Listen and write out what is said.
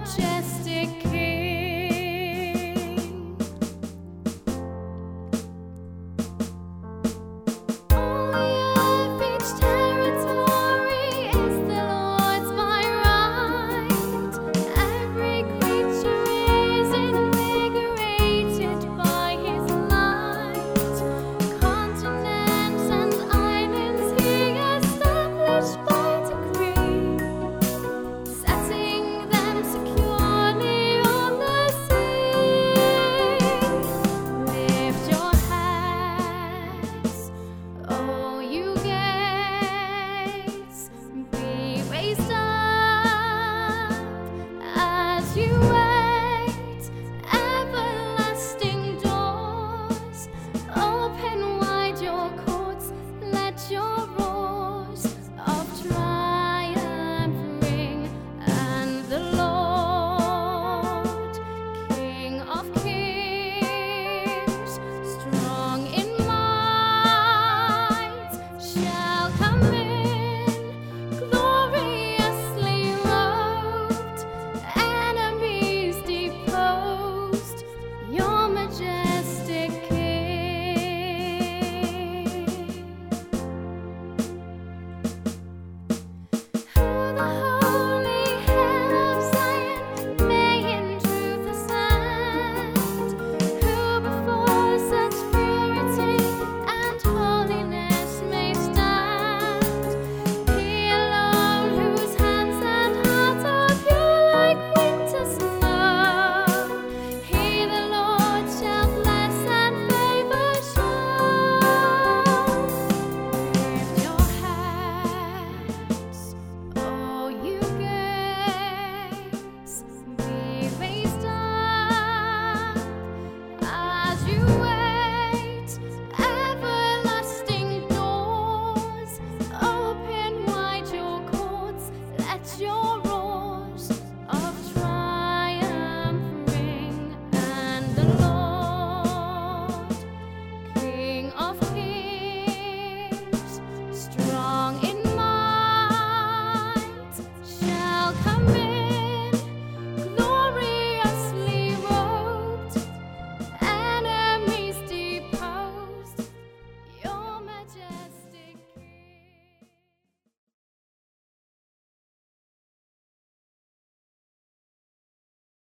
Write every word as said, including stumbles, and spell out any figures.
majestic King. All the earth, each territory is the Lord's by right. Every creature is invigorated by His light. Continents and islands He established by decree, setting them securely on the sea. Lift your heads, oh you gates, be raised up as you wait. Everlasting doors, open wide your courts, let your roars of triumph ring. And the Lord, King of kings, strong in might, shall come in, gloriously robed, enemies deposed, your majestic King. Who the holy hill of Zion may in truth ascend, who before such purity and holiness may stand. He alone whose hands and hearts are pure like winter snow, He the Lord shall bless and favor show. Lift your heads, oh you gates, be raised up as you wait. Everlasting doors, open wide your courts, let your roars of triumph ring. And the Lord, King of kings, strong in might, shall come in, gloriously robed, enemies deposed, your majesty.